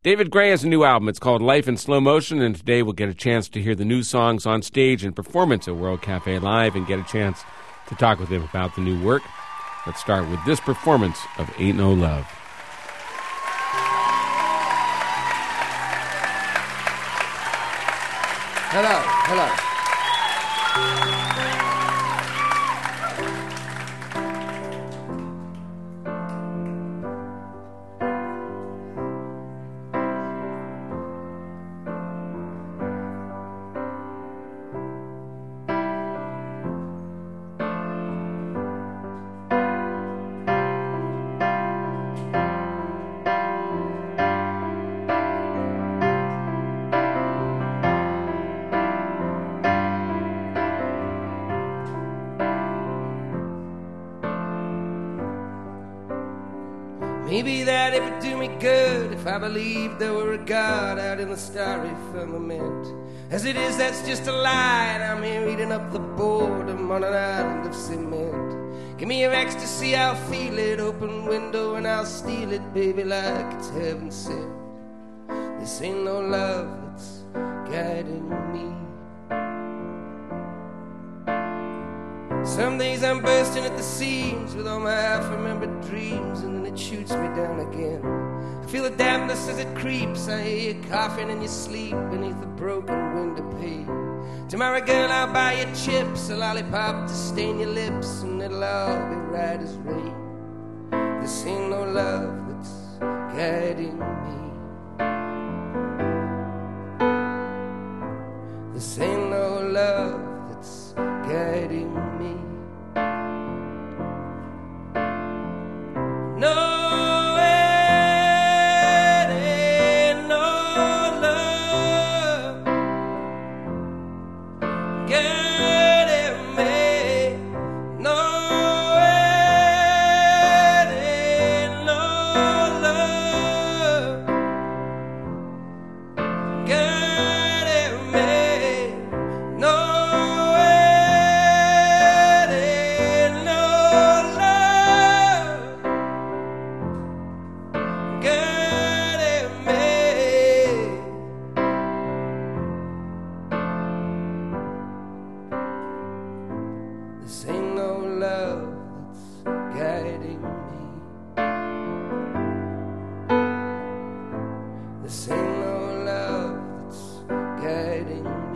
David Gray has a new album. It's called Life in Slow Motion, and today we'll get a chance to hear the new songs on stage and performance at World Cafe Live and get a chance to talk with him about the new work. Let's start with this performance of Ain't No Love. Hello. Maybe that it would do me good if I believed there were a God out in the starry firmament. As it is, that's just a lie, and I'm here eating up the boredom on an island of cement. Give me your ecstasy, I'll feel it. Open window and I'll steal it, baby, like it's heaven sent. This ain't no love that's guiding me. Some days I'm bursting at the seams with all my half-remembered dreams, and then it shoots me down again. I feel the dampness as it creeps. I hear you coughing in your sleep beneath a broken window pane. Tomorrow, girl, I'll buy you chips, a lollipop to stain your lips, and it'll all be right as rain. This ain't no love that's guiding me. This ain't no love that's guiding me. No, it ain't no love guiding me. No, it ain't no love guiding me. No, it ain't no love guiding me. This ain't no love that's guiding me. This ain't no love that's guiding me.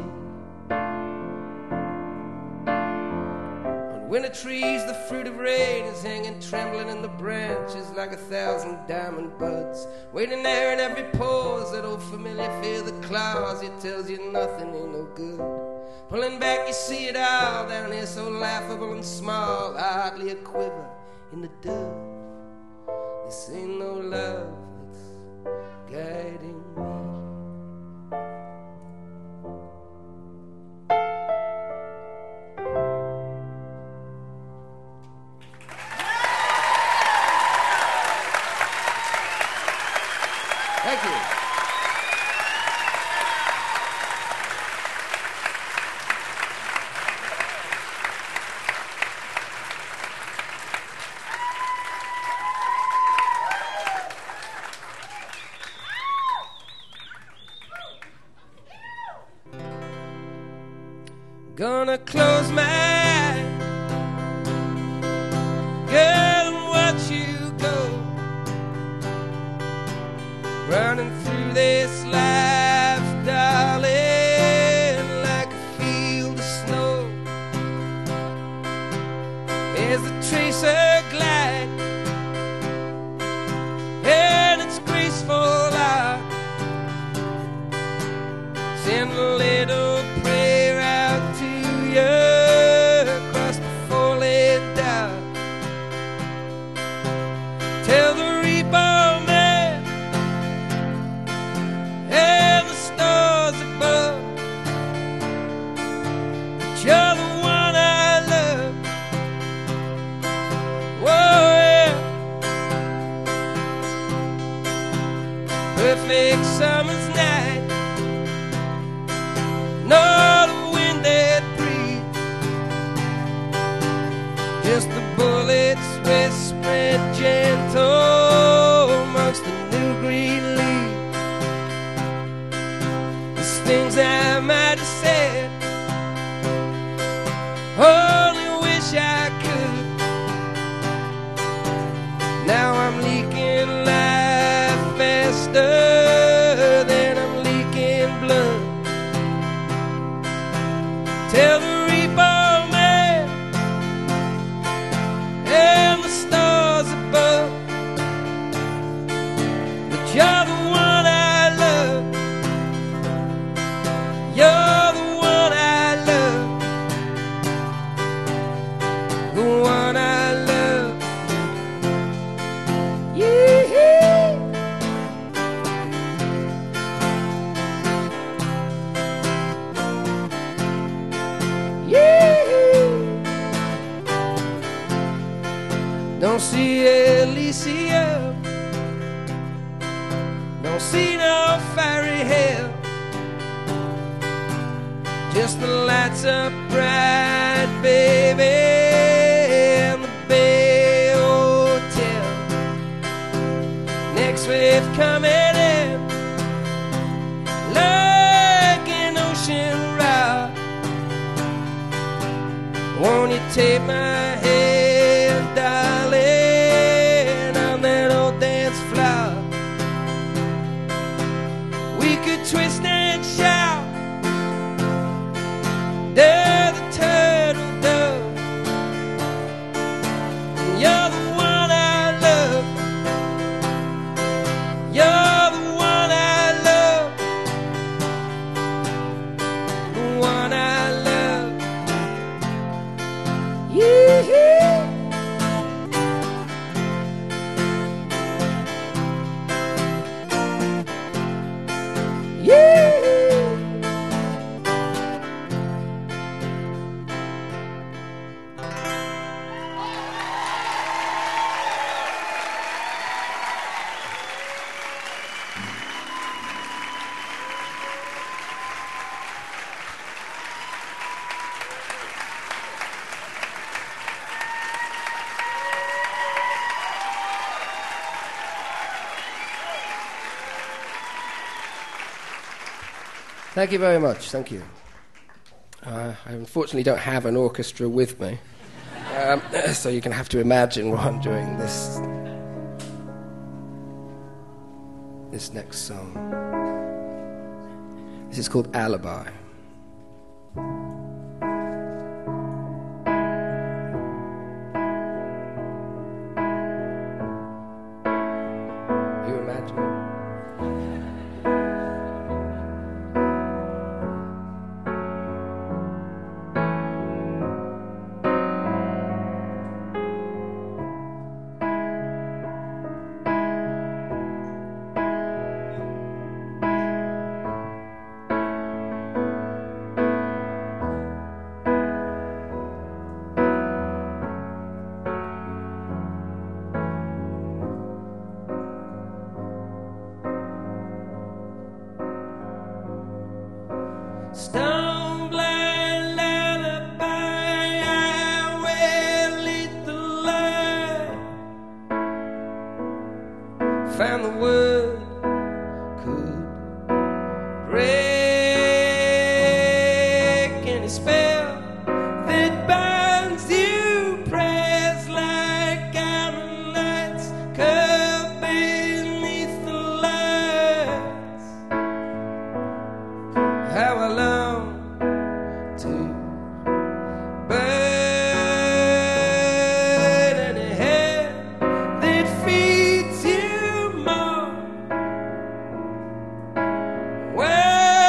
On winter trees, the fruit of rain is hanging trembling in the branches like 1,000 diamond buds, waiting there in every pause. That old familiar fear, the claws, it tells you nothing ain't no good. Pulling back, you see it all down here, so laughable and small, hardly a quiver in the dove. This ain't no love that's guiding me. Thank you. Gonna close my eyes, girl, and watch you go, running through this life, darling, like a field of snow. As the tracer glide, and its graceful arc, send a little prayer out to you across the falling dark. Tell the reaper man and the stars above that you're the one I love. Whoa, yeah. Perfect summer's night, not a wind that breathes, just the bullets whispering gentle amongst the new green leaves. things I might have said. Only wish I could. Now I'm leaking life faster than I'm leaking blood. Tell the reaper man and the stars above that you're the one I love. You're the one I love. The one I love. Yeah. Yeah. Don't see Elysia. Don't see no fairy hell. Just the lights up bright, baby, and the Bay Hotel. Next wave coming in like an ocean rock. Won't you take my hand, darling, on that old dance floor? We could twist and shout. They're the turtle dove. You're the one I love. You're the one I love. The one I love. Yeah. Yeah. Thank you very much. Thank you. I unfortunately don't have an orchestra with me, so you're going to have to imagine what I'm doing this next song. This is called Alibi. You imagine it? Stone blind lullaby, I will lead the line. Found the word could break any spell that binds you. Prayers like iron lights cut beneath the lights. How I long to burn any hand that feeds you more. Well,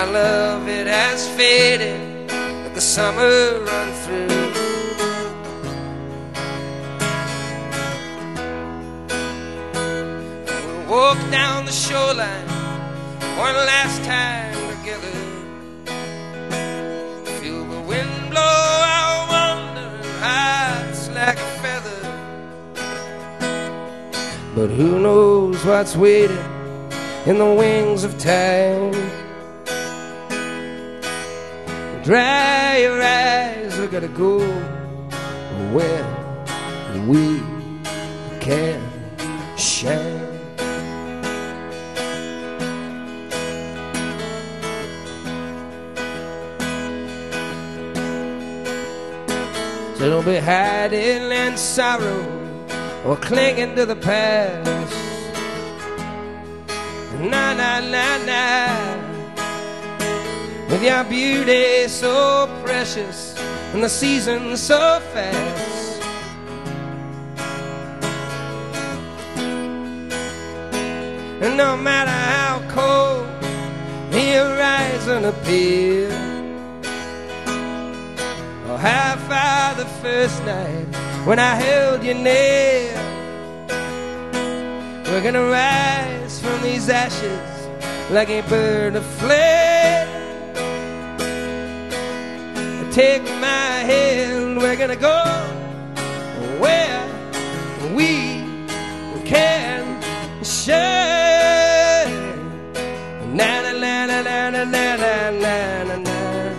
my love, it has faded like the summer run through. We'll walk down the shoreline one last time together. Feel the wind blow our wandering hearts like a feather. But who knows what's waiting in the wings of time. Dry your eyes, we gotta go where we can shine. So don't be hiding in sorrow or clinging to the past. Na na na na. With your beauty so precious and the season so fast. And no matter how cold the horizon appears, or how far the first night when I held you near, we're gonna rise from these ashes like a bird of flame. Take my hand, we're gonna go where we can shine. Na na na na na na na na na na.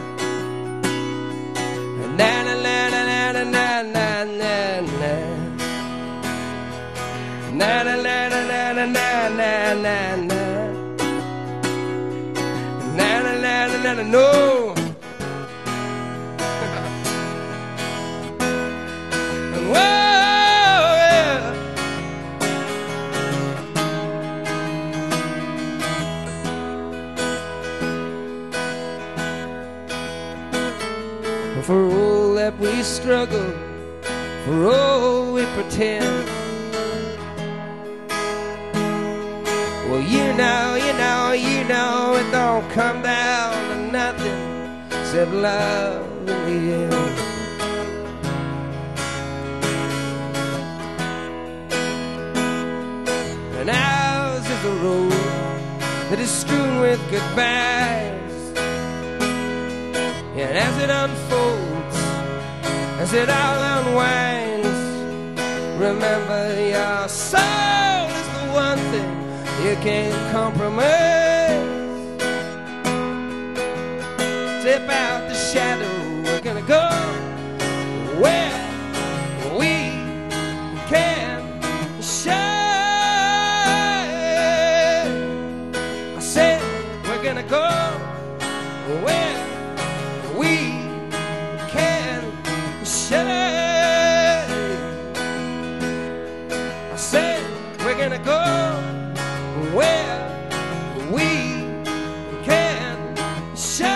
Na na na na na na na na na. Na na na na na na na na na. Na na na na na no. For all that we struggle, for all we pretend, well, you know, it don't come down to nothing except love in the end. And ours is a road that is strewn with goodbyes. And as it unfolds, as it all unwinds, remember your soul is the one thing you can't compromise. Step out the shadow, we're gonna go where we can shine. I said we're gonna go where we can shine. I said we're gonna go where we can shine.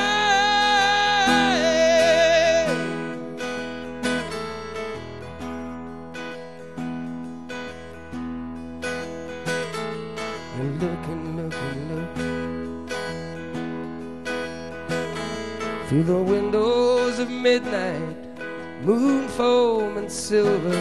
And look through the windows of midnight, moon foam and silver.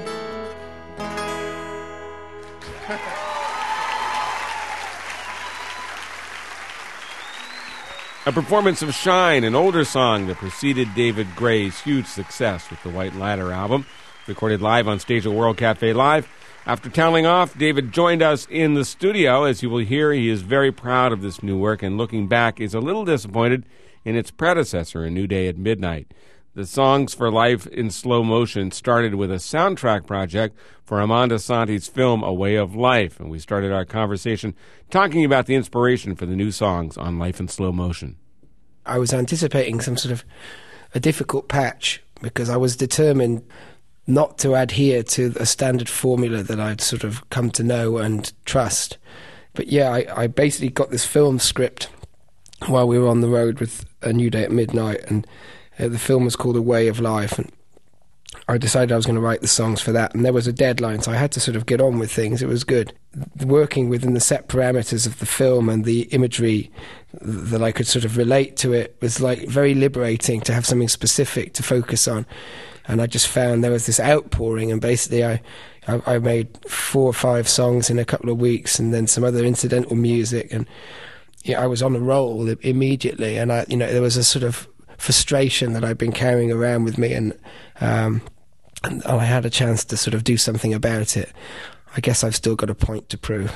A performance of Shine, an older song that preceded David Gray's huge success with the White Ladder album, recorded live on stage at World Cafe Live. After towering off, David joined us in the studio. As you will hear, he is very proud of this new work, and looking back, is a little disappointed in its predecessor, A New Day at Midnight. The Songs for Life in Slow Motion started with a soundtrack project for Armand Assante's film A Way of Life, and we started our conversation talking about the inspiration for the new songs on Life in Slow Motion. I was anticipating some sort of a difficult patch because I was determined not to adhere to a standard formula that I'd sort of come to know and trust. But yeah, I basically got this film script while we were on the road with A New Day at Midnight, and the film was called A Way of Life, and I decided I was going to write the songs for that, and there was a deadline, so I had to sort of get on with things. It was good. Working within the set parameters of the film and the imagery that I could sort of relate to it was like very liberating to have something specific to focus on. And I just found there was this outpouring, and basically I made 4 or 5 songs in a couple of weeks, and then some other incidental music, and I was on a roll immediately. And there was a sort of frustration that I'd been carrying around with me, and I had a chance to sort of do something about it. I guess I've still got a point to prove.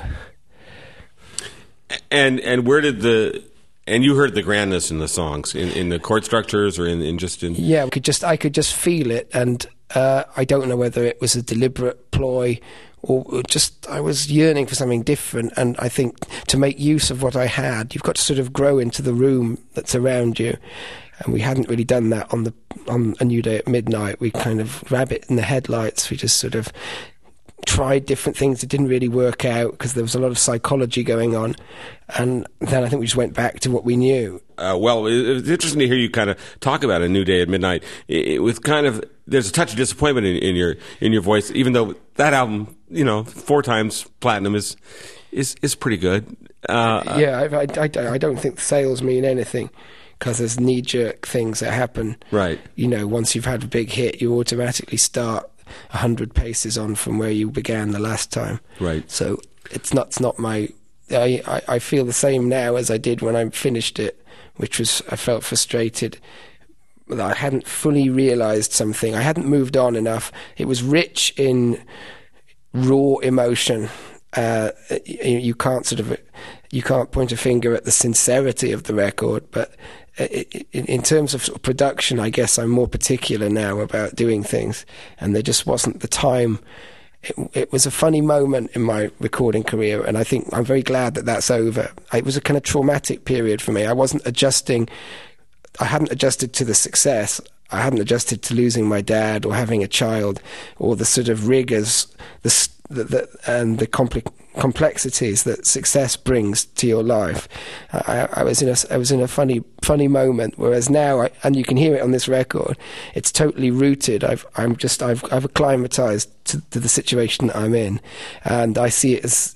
And where did and you heard the grandness in the songs, in the chord structures, or in just in... Yeah, I could just feel it, and I don't know whether it was a deliberate ploy or just I was yearning for something different. And I think to make use of what I had, you've got to sort of grow into the room that's around you. And we hadn't really done that on A New Day at Midnight. We kind of rabbit in the headlights. We just sort of tried different things that didn't really work out because there was a lot of psychology going on. And then I think we just went back to what we knew. Well, it's interesting to hear you kind of talk about A New Day at Midnight. With kind of, there's a touch of disappointment in your voice, even though that album, 4 times platinum is pretty good. I don't think sales mean anything, because there's knee-jerk things that happen. Right. Once you've had a big hit, you automatically start 100 paces on from where you began the last time. Right. So it's not my... I feel the same now as I did when I finished it, which was I felt frustrated that I hadn't fully realised something. I hadn't moved on enough. It was rich in raw emotion. You can't point a finger at the sincerity of the record, but in terms of production, I guess I'm more particular now about doing things, and there just wasn't the time. It was a funny moment in my recording career, and I think I'm very glad that that's over. It was a kind of traumatic period for me. I hadn't adjusted to the success. I hadn't adjusted to losing my dad or having a child, or the sort of rigors and the complexities that success brings to your life. I was in a funny moment, whereas now, and you can hear it on this record, it's totally rooted. I've acclimatized to the situation that I'm in, and I see it as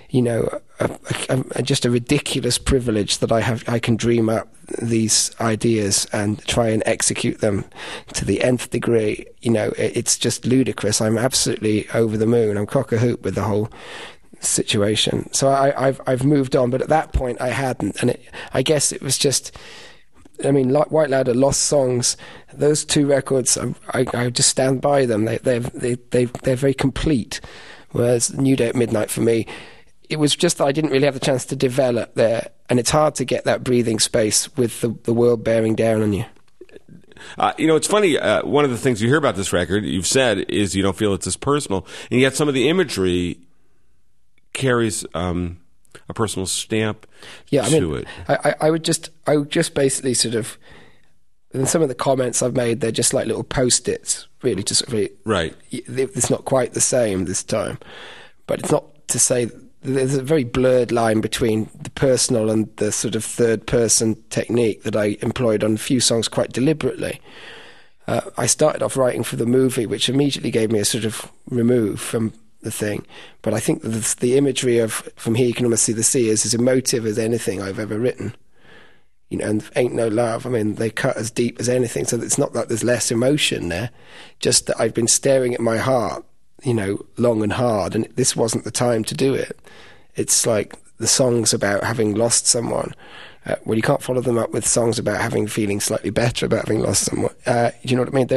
just a ridiculous privilege that I can dream up these ideas and try and execute them to the nth degree. It's just ludicrous. I'm absolutely over the moon. I'm cock-a-hoop with the whole situation. So I've moved on, but at that point I hadn't, and I guess it was just. Like White Ladder, Lost Songs, those 2 records, I just stand by them. They're very complete. Whereas New Day at Midnight for me, it was just that I didn't really have the chance to develop there, and it's hard to get that breathing space with the world bearing down on you. It's funny, one of the things you hear about this record, you've said, is you don't feel it's as personal, and yet some of the imagery carries a personal stamp to it. I would just basically sort of, and some of the comments I've made, they're just like little post-its, really, just really, right. It's not quite the same this time, but it's not to say there's a very blurred line between the personal and the sort of third-person technique that I employed on a few songs quite deliberately. I started off writing for the movie, which immediately gave me a sort of remove from the thing. But I think that the imagery of From Here You Can Almost See the Sea is as emotive as anything I've ever written. And Ain't No Love, they cut as deep as anything. So it's not that there's less emotion there, just that I've been staring at my heart, long and hard, and this wasn't the time to do it. It's like the songs about having lost someone. Well, you can't follow them up with songs about feeling slightly better about having lost someone. Do you know what I mean?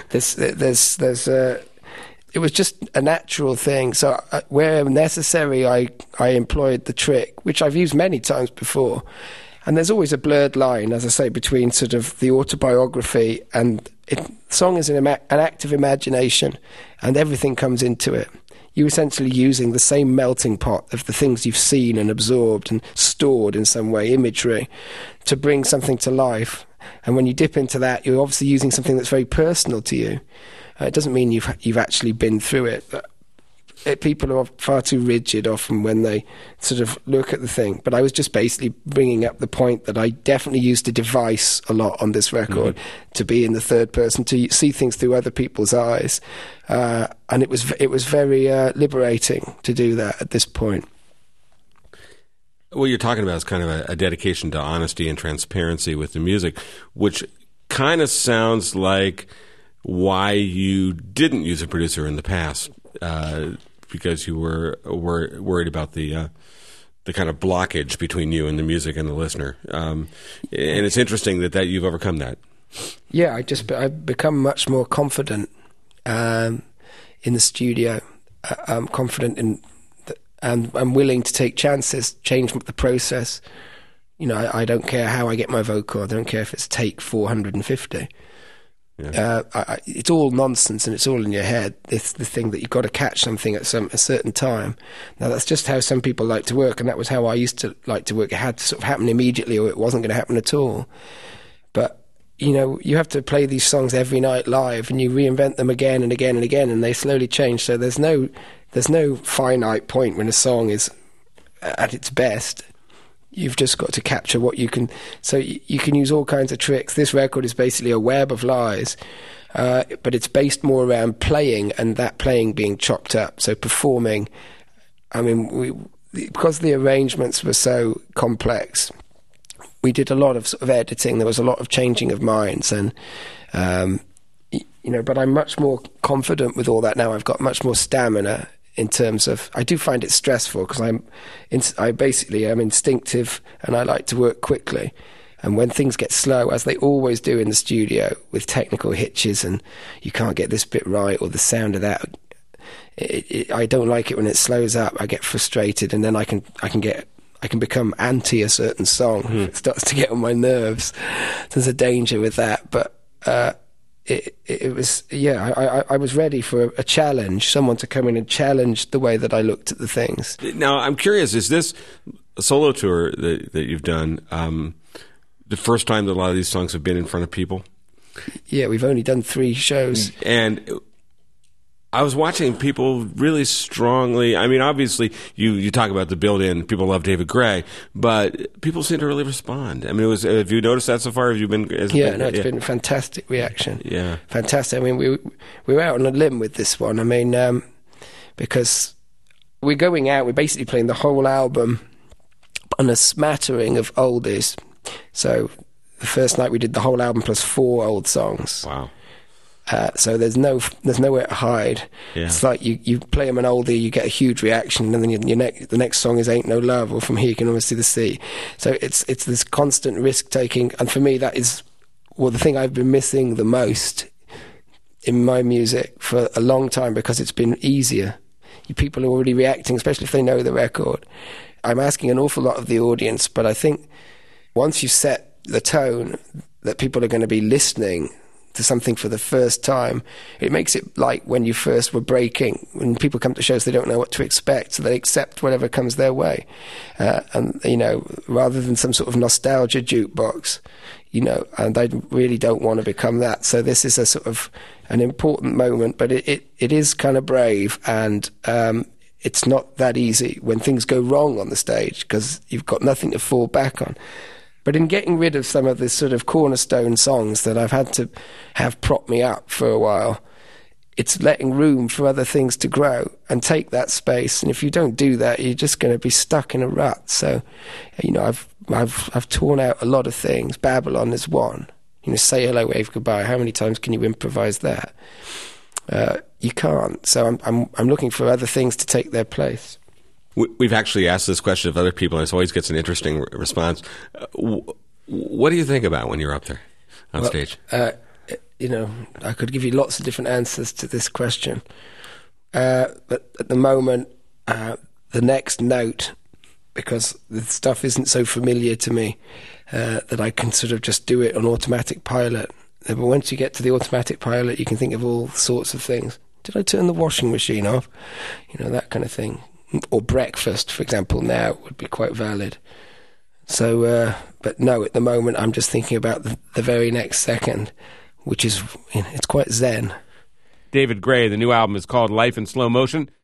It was just a natural thing. So where necessary, I employed the trick, which I've used many times before. And there's always a blurred line, as I say, between sort of the autobiography and song is an act of imagination, and everything comes into it. You're essentially using the same melting pot of the things you've seen and absorbed and stored in some way, imagery, to bring something to life. And when you dip into that, you're obviously using something that's very personal to you. It doesn't mean you've actually been through it. people are far too rigid often when they sort of look at the thing. But I was just basically bringing up the point that I definitely used a device a lot on this record to be in the third person, to see things through other people's eyes. And it was very liberating to do that at this point. What you're talking about is kind of a dedication to honesty and transparency with the music, which kind of sounds like why you didn't use a producer in the past, because you were worried about the kind of blockage between you and the music and the listener. And it's interesting that you've overcome that. Yeah, I've become much more confident in the studio. I'm confident in, and I'm willing to take chances, change the process. You know, I don't care how I get my vocal. I don't care if it's take 450. Yeah. It's all nonsense and it's all in your head. It's the thing that you've got to catch something at a certain time. Now, that's just how some people like to work, and that was how I used to like to work. It had to sort of happen immediately or it wasn't going to happen at all. But, you know, you have to play these songs every night live and you reinvent them again and again and again, and they slowly change. So there's no finite point when a song is at its best. You've just got to capture what you can. So you can use all kinds of tricks. This record is basically a web of lies, but it's based more around playing and that playing being chopped up. So performing, I mean, because the arrangements were so complex, we did a lot of sort of editing. There was a lot of changing of minds, and you know. But I'm much more confident with all that now. I've got much more stamina. In terms of, I do find it stressful because I basically am instinctive and I like to work quickly. And when things get slow, as they always do in the studio with technical hitches and you can't get this bit right or the sound of that, I don't like it when it slows up. I get frustrated, and then I can become anti a certain song. It starts to get on my nerves. There's a danger with that, but. It was, yeah, I was ready for a challenge, someone to come in and challenge the way that I looked at the things. Now, I'm curious, is this a solo tour that you've done the first time that a lot of these songs have been in front of people? Yeah, we've only done 3 shows. And I was watching people really strongly. I mean, obviously, you talk about the build-in. People love David Gray, but people seem to really respond. I mean, have you noticed that so far? Have you been? It's been a fantastic reaction. Yeah, fantastic. I mean, we were out on a limb with this one. I mean, because we're going out, we're basically playing the whole album on a smattering of oldies. So the first night we did the whole album plus 4 old songs. Wow. So there's nowhere to hide. Yeah. It's like you play them an oldie, you get a huge reaction, and then the next song is Ain't No Love, or From Here You Can Almost See the Sea. So it's this constant risk taking, and for me that is the thing I've been missing the most in my music for a long time, because it's been easier. People are already reacting, especially if they know the record. I'm asking an awful lot of the audience, but I think once you set the tone that people are going to be listening to something for the first time, it makes it like when you first were breaking. When people come to shows, they don't know what to expect, so they accept whatever comes their way. And, you know, rather than some sort of nostalgia jukebox, you know, and I really don't want to become that. So this is a sort of an important moment, but it is kind of brave, and it's not that easy when things go wrong on the stage, because you've got nothing to fall back on. But in getting rid of some of the sort of cornerstone songs that I've had to have prop me up for a while, it's letting room for other things to grow and take that space. And if you don't do that, you're just going to be stuck in a rut. So, you know, I've torn out a lot of things. Babylon is one. You know, Say Hello, Wave Goodbye. How many times can you improvise that? You can't. So I'm looking for other things to take their place. We've actually asked this question of other people, and it always gets an interesting response. What do you think about when you're up there on stage? You know, I could give you lots of different answers to this question. But at the moment, the next note, because the stuff isn't so familiar to me, that I can sort of just do it on automatic pilot. But once you get to the automatic pilot, you can think of all sorts of things. Did I turn the washing machine off? You know, that kind of thing. Or breakfast, for example, now would be quite valid. So, but no, at the moment, I'm just thinking about the very next second, which is, you know, it's quite zen. David Gray, the new album is called Life in Slow Motion.